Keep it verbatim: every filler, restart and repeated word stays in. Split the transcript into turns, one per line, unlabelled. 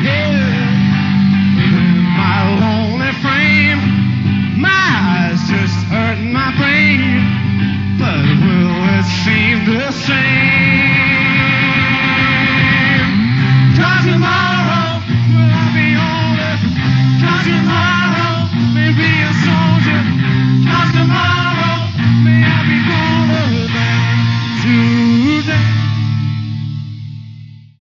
head. My lonely frame, my eyes just hurt my brain. But will it seem the same?